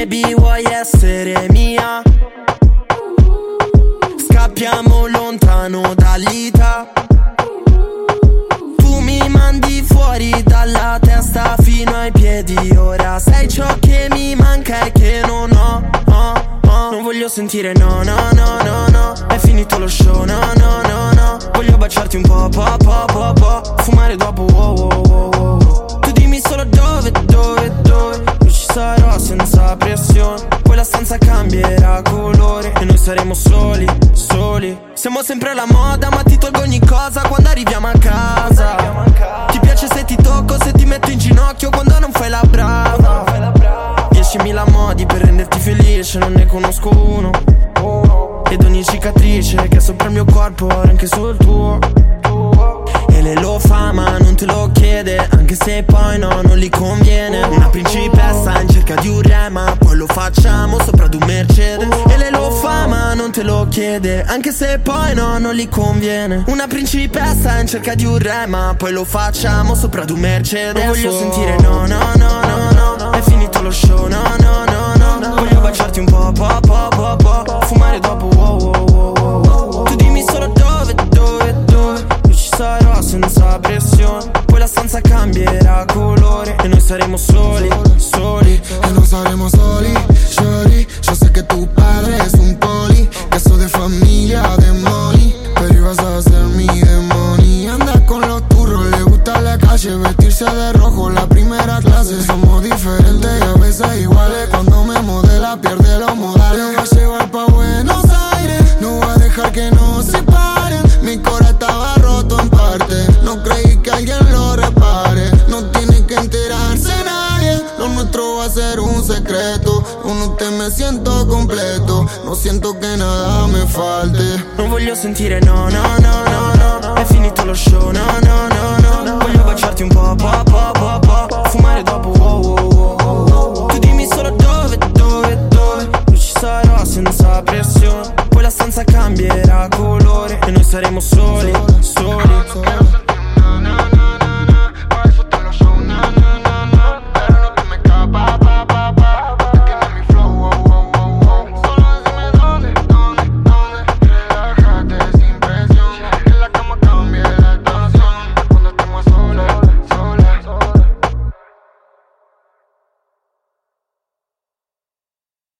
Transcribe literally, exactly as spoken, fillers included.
Baby, vuoi essere mia? Scappiamo lontano dall'Ita. Tu mi mandi fuori dalla testa fino ai piedi. Ora sei ciò che mi manca e che non ho, oh, oh. Non voglio sentire no, no, no, no, no. È finito lo show, no, no, no, no. Voglio baciarti un po', po', po', po', po'. Fumare dopo, wow, wow, wow, wow. Tu dimmi solo dove, dove, dove. Io ci sarò senza pressione. Poi la stanza cambierà colore e noi saremo soli, soli. Siamo sempre alla moda ma ti tolgo ogni cosa quando arriviamo a casa. Ti piace se ti tocco, se ti metto in ginocchio quando non fai la brava. Diecimila modi per renderti felice, non ne conosco uno. Ed ogni cicatrice che è sopra il mio corpo è anche sul tuo. E lei lo fa ma non te lo chiede, anche se poi no, non gli conviene. Una principessa in cerca di un re ma poi lo facciamo sopra ad un Mercedes. E lei lo fa ma non te lo chiede, anche se poi no, non gli conviene. Una principessa in cerca di un re ma poi lo facciamo sopra ad un Mercedes. Non voglio sentire no, no, no, no, no. È finito lo show, no, no, no, no. Voglio baciarti un po', po', po', po', po'. Fumare dopo, wow, wow, wow, wow. Tu dimmi solo dove, dove, dove. Io ci sarò senza pressione. Poi la stanza cambierà colore e noi saremo soli, soli. E no saremo soli, soli. Yo sé que tu padre es un poli, que eso de familia de money, pero ibas a ser mi demonio. Anda con los turros, le gusta la calle, vestirse de rojo, la primera clase. Somos diferentes y a veces iguales. Cuando me modela pierde los modales. Me va a llevar pa' Buenos Aires, no voy a dejar que nos separen. Mi cora estaba roto en parte, no creí que alguien lo repare. No tiene que enterarse nadie, lo nuestro va a ser un secreto. Con usted me siento completo, no siento que nada me falte. Non voglio sentire no, no, no, no, no. È finito lo show, no, no, no, no. Voglio baciarti un po', po',